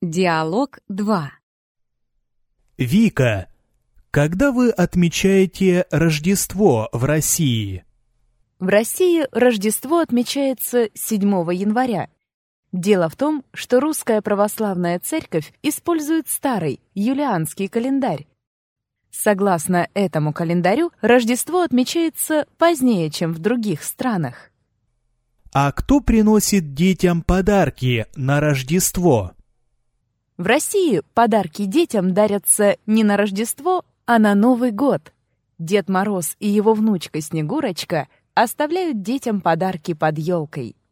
Диалог 2. Вика, когда вы отмечаете Рождество в России? В России Рождество отмечается 7 января. Дело в том, что Русская Православная Церковь использует старый, юлианский календарь. Согласно этому календарю, Рождество отмечается позднее, чем в других странах. А кто приносит детям подарки на Рождество? В России подарки детям дарятся не на Рождество, а на Новый год. Дед Мороз и его внучка Снегурочка оставляют детям подарки под елкой.